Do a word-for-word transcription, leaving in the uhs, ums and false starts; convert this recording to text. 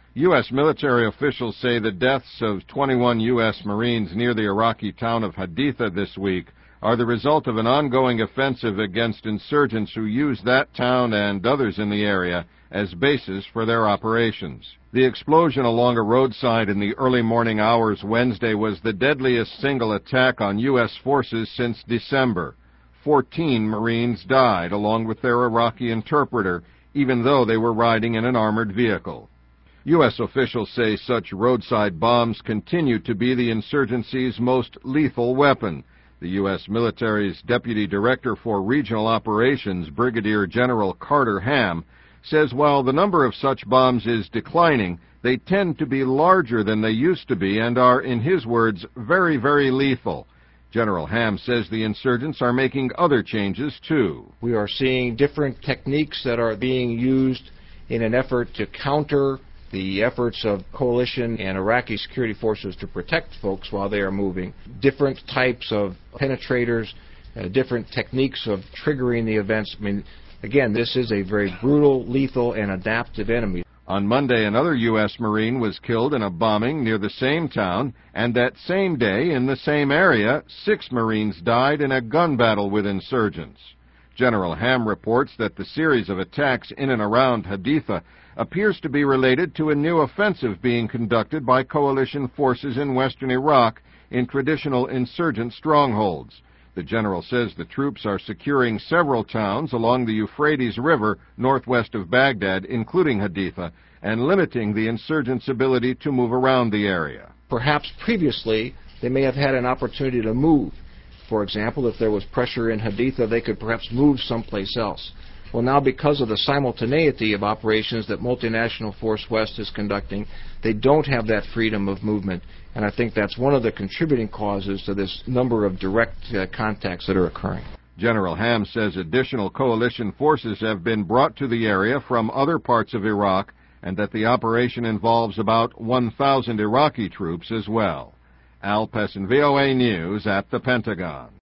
U S military officials say the deaths of twenty-one U S Marines near the Iraqi town of Haditha this week are the result of an ongoing offensive against insurgents who use that town and others in the area as bases for their operations. The explosion along a roadside in the early morning hours Wednesday was the deadliest single attack on U S forces since December. Fourteen Marines died along with their Iraqi interpreter, even though they were riding in an armored vehicle. U S officials say such roadside bombs continue to be the insurgency's most lethal weapon. The U S military's Deputy Director for Regional Operations, Brigadier General Carter Ham, says while the number of such bombs is declining, they tend to be larger than they used to be and are, in his words, very, very lethal. General Ham says the insurgents are making other changes, too. We are seeing different techniques that are being used in an effort to counter the efforts of coalition and Iraqi security forces to protect folks while they are moving. Different types of penetrators, uh, different techniques of triggering the events. I mean, again, this is a very brutal, lethal, and adaptive enemy. On Monday, another U S Marine was killed in a bombing near the same town, and that same day, in the same area, six Marines died in a gun battle with insurgents. General Ham reports that the series of attacks in and around Haditha appears to be related to a new offensive being conducted by coalition forces in western Iraq in traditional insurgent strongholds. The general says the troops are securing several towns along the Euphrates River northwest of Baghdad, including Haditha, and limiting the insurgents' ability to move around the area. Perhaps previously they may have had an opportunity to move. For example, if there was pressure in Haditha, they could perhaps move someplace else. Well, now because of the simultaneity of operations that Multinational Force West is conducting, they don't have that freedom of movement, and I think that's one of the contributing causes to this number of direct uh, contacts that are occurring. General Ham says additional coalition forces have been brought to the area from other parts of Iraq, and that the operation involves about one thousand Iraqi troops as well. Al Pessin, V O A News at the Pentagon.